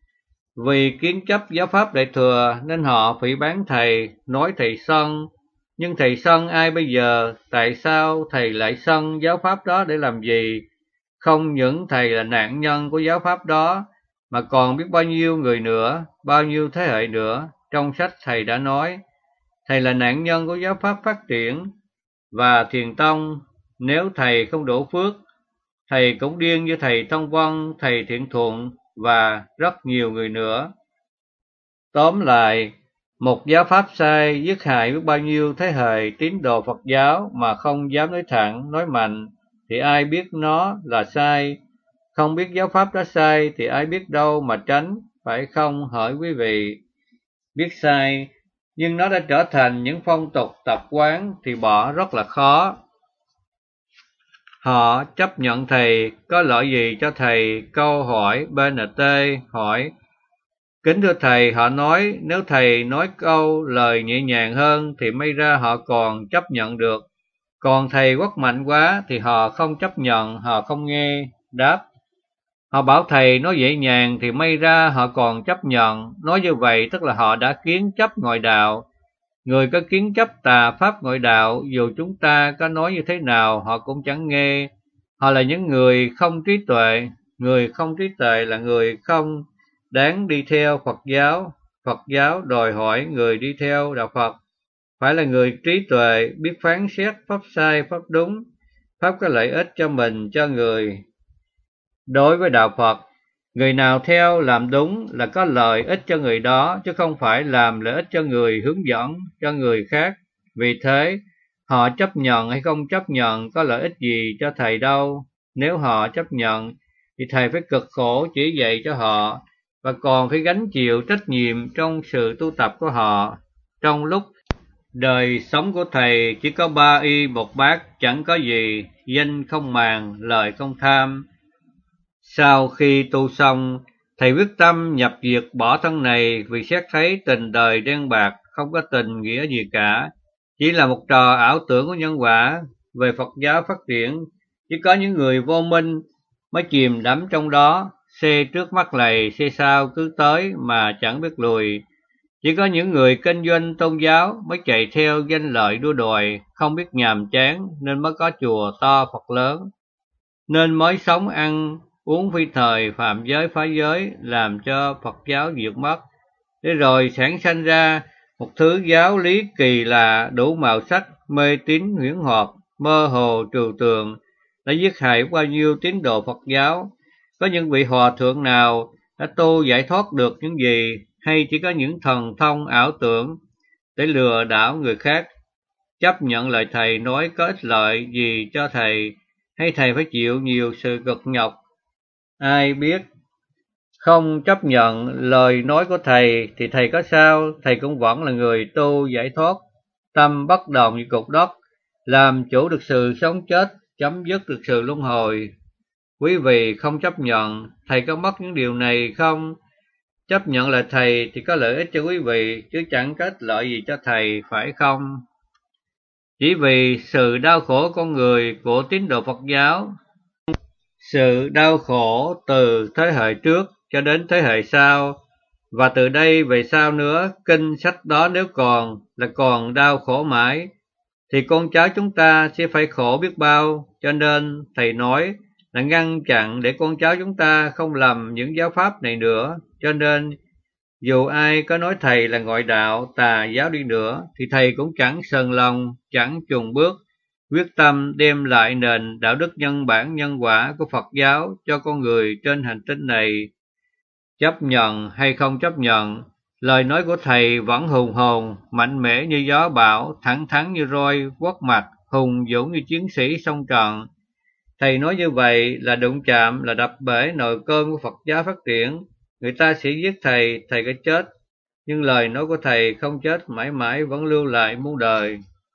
Vì kiến chấp giáo pháp Đại Thừa nên họ phỉ báng thầy, nói thầy sân. Nhưng thầy sân ai bây giờ? Tại sao thầy lại sân giáo pháp đó để làm gì? Không những thầy là nạn nhân của giáo pháp đó, mà còn biết bao nhiêu người nữa, bao nhiêu thế hệ nữa. Trong sách thầy đã nói, thầy là nạn nhân của giáo pháp phát triển và Thiền tông. Nếu thầy không đổ phước, thầy cũng điên như thầy Thông Vân, thầy Thiện Thuận và rất nhiều người nữa. Tóm lại, một giáo pháp sai giết hại biết bao nhiêu thế hệ tín đồ Phật giáo mà không dám nói thẳng, nói mạnh, thì ai biết nó là sai. Không biết giáo pháp đó sai thì ai biết đâu mà tránh, phải không hỡi quý vị? Biết sai, nhưng nó đã trở thành những phong tục tập quán thì bỏ rất là khó. Họ chấp nhận thầy, có lỗi gì cho thầy? Câu hỏi bê en tê hỏi. Kính thưa thầy, họ nói nếu thầy nói câu lời nhẹ nhàng hơn thì may ra họ còn chấp nhận được. Còn thầy quát mạnh quá thì họ không chấp nhận, họ không nghe. Đáp. Họ bảo thầy nói dễ nhàng thì may ra họ còn chấp nhận. Nói như vậy tức là họ đã kiến chấp ngoại đạo. Người có kiến chấp tà pháp ngoại đạo, dù chúng ta có nói như thế nào họ cũng chẳng nghe. Họ là những người không trí tuệ. Người không trí tuệ là người không đáng đi theo Phật giáo. Phật giáo đòi hỏi người đi theo đạo Phật phải là người trí tuệ, biết phán xét pháp sai, pháp đúng, pháp có lợi ích cho mình, cho người. Đối với đạo Phật, người nào theo làm đúng là có lợi ích cho người đó, chứ không phải làm lợi ích cho người hướng dẫn, cho người khác. Vì thế, họ chấp nhận hay không chấp nhận có lợi ích gì cho thầy đâu. Nếu họ chấp nhận, thì thầy phải cực khổ chỉ dạy cho họ, và còn phải gánh chịu trách nhiệm trong sự tu tập của họ. Trong lúc đời sống của thầy chỉ có ba y một bát, chẳng có gì, danh không màng, lời không tham. Sau khi tu xong, thầy quyết tâm nhập diệt bỏ thân này vì xét thấy tình đời đen bạc, không có tình nghĩa gì cả, chỉ là một trò ảo tưởng của nhân quả. Về Phật giáo phát triển, chỉ có những người vô minh mới chìm đắm trong đó, xe trước mắt lầy, xe sau cứ tới mà chẳng biết lùi. Chỉ có những người kinh doanh tôn giáo mới chạy theo danh lợi đua đòi, không biết nhàm chán nên mới có chùa to Phật lớn, nên mới sống ăn uống phi thời, phạm giới phá giới, làm cho Phật giáo diệt mất. Thế rồi sản sanh ra một thứ giáo lý kỳ lạ, đủ màu sắc, mê tín huyễn hoặc, mơ hồ trừu tượng, đã giết hại bao nhiêu tín đồ Phật giáo. Có những vị hòa thượng nào đã tu giải thoát được những gì, hay chỉ có những thần thông ảo tưởng để lừa đảo người khác? Chấp nhận lời thầy nói có ích lợi gì cho thầy, hay thầy phải chịu nhiều sự cực nhọc? Ai biết. Không chấp nhận lời nói của thầy thì thầy có sao, thầy cũng vẫn là người tu giải thoát, tâm bất động như cục đất, làm chủ được sự sống chết, chấm dứt được sự luân hồi. Quý vị không chấp nhận, thầy có mất những điều này không? Chấp nhận lời thầy thì có lợi ích cho quý vị, chứ chẳng có ích lợi gì cho thầy, phải không? Chỉ vì sự đau khổ con người của tín đồ Phật giáo, sự đau khổ từ thế hệ trước cho đến thế hệ sau, và từ đây về sau nữa, kinh sách đó nếu còn là còn đau khổ mãi, thì con cháu chúng ta sẽ phải khổ biết bao. Cho nên thầy nói là ngăn chặn để con cháu chúng ta không làm những giáo pháp này nữa. Cho nên dù ai có nói thầy là ngoại đạo, tà giáo đi nữa, thì thầy cũng chẳng sờn lòng, chẳng chùn bước, quyết tâm đem lại nền đạo đức nhân bản nhân quả của Phật giáo cho con người trên hành tinh này. Chấp nhận hay không chấp nhận, lời nói của thầy vẫn hùng hồn, mạnh mẽ như gió bão, thẳng thắn như roi quất mặt, hùng dũng như chiến sĩ sông trận. Thầy nói như vậy là đụng chạm, là đập bể nội cơn của Phật giáo phát triển. Người ta sẽ giết thầy, thầy có chết, nhưng lời nói của thầy không chết, mãi mãi vẫn lưu lại muôn đời.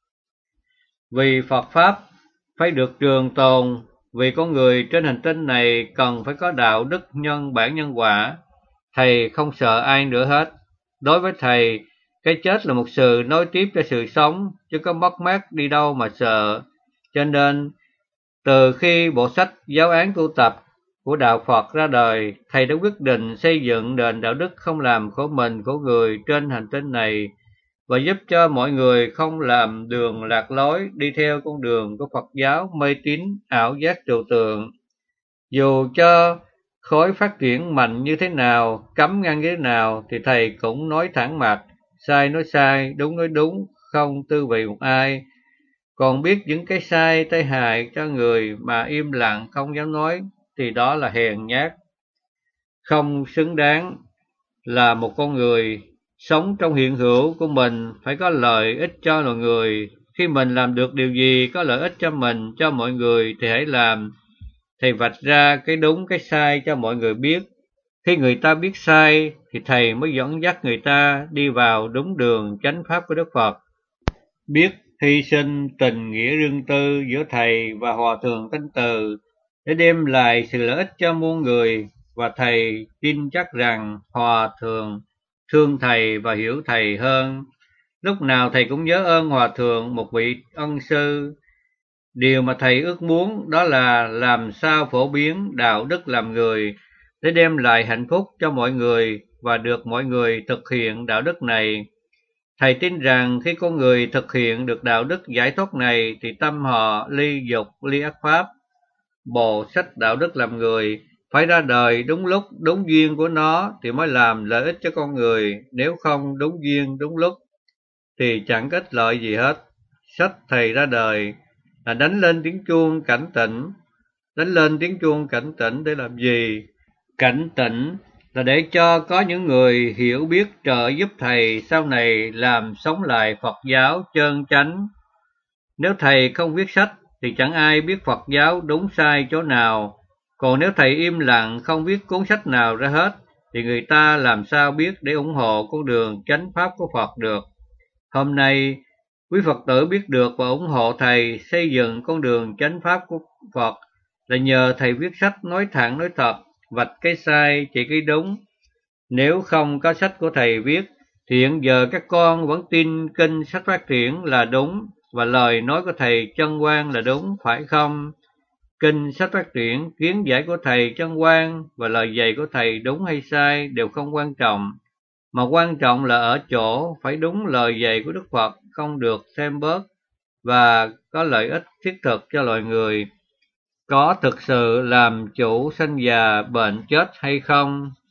Vì Phật Pháp phải được trường tồn, vì con người trên hành tinh này cần phải có đạo đức nhân bản nhân quả. Thầy không sợ ai nữa hết. Đối với thầy, cái chết là một sự nối tiếp cho sự sống, chứ có mất mát đi đâu mà sợ. Cho nên, từ khi bộ sách giáo án tu tập của Đạo Phật ra đời, thầy đã quyết định xây dựng nền đạo đức không làm khổ mình khổ người trên hành tinh này, và giúp cho mọi người không làm đường lạc lối, đi theo con đường của Phật giáo mê tín, ảo giác trừu tượng. Dù cho khối phát triển mạnh như thế nào, cấm ngăn như thế nào, thì thầy cũng nói thẳng mặt, sai nói sai, đúng nói đúng, không tư vị một ai. Còn biết những cái sai tai hại cho người mà im lặng không dám nói, thì đó là hèn nhát, không xứng đáng là một con người. Sống trong hiện hữu của mình phải có lợi ích cho mọi người. Khi mình làm được điều gì có lợi ích cho mình, cho mọi người thì hãy làm. Thầy vạch ra cái đúng cái sai cho mọi người biết. Khi người ta biết sai thì thầy mới dẫn dắt người ta đi vào đúng đường chánh pháp của Đức Phật. Biết hy sinh tình nghĩa riêng tư giữa thầy và hòa thượng Thanh Từ để đem lại sự lợi ích cho muôn người, và thầy tin chắc rằng hòa thượng thương thầy và hiểu thầy hơn. Lúc nào thầy cũng nhớ ơn hòa thượng, một vị ân sư. Điều mà thầy ước muốn đó là làm sao phổ biến đạo đức làm người để đem lại hạnh phúc cho mọi người và được mọi người thực hiện đạo đức này. Thầy tin rằng khi con người thực hiện được đạo đức giải thoát này thì tâm họ ly dục, ly ác pháp. Bộ sách đạo đức làm người phải ra đời đúng lúc, đúng duyên của nó thì mới làm lợi ích cho con người, nếu không đúng duyên, đúng lúc thì chẳng có ích lợi gì hết. Sách thầy ra đời là đánh lên tiếng chuông cảnh tỉnh. Đánh lên tiếng chuông cảnh tỉnh để làm gì? Cảnh tỉnh là để cho có những người hiểu biết trợ giúp thầy sau này làm sống lại Phật giáo chân chánh. Nếu thầy không viết sách thì chẳng ai biết Phật giáo đúng sai chỗ nào. Còn nếu thầy im lặng không viết cuốn sách nào ra hết thì người ta làm sao biết để ủng hộ con đường chánh pháp của Phật được. Hôm nay quý Phật tử biết được và ủng hộ thầy xây dựng con đường chánh pháp của Phật là nhờ thầy viết sách nói thẳng nói thật, vạch cái sai chỉ cái đúng. Nếu không có sách của thầy viết thì hiện giờ các con vẫn tin kinh sách phát triển là đúng và lời nói của thầy Chân Quang là đúng, phải không? Kinh sách phát triển, kiến giải của thầy Chân Quang và lời dạy của thầy đúng hay sai đều không quan trọng, mà quan trọng là ở chỗ phải đúng lời dạy của Đức Phật, không được xem bớt, và có lợi ích thiết thực cho loài người. Có thực sự làm chủ sanh già bệnh chết hay không?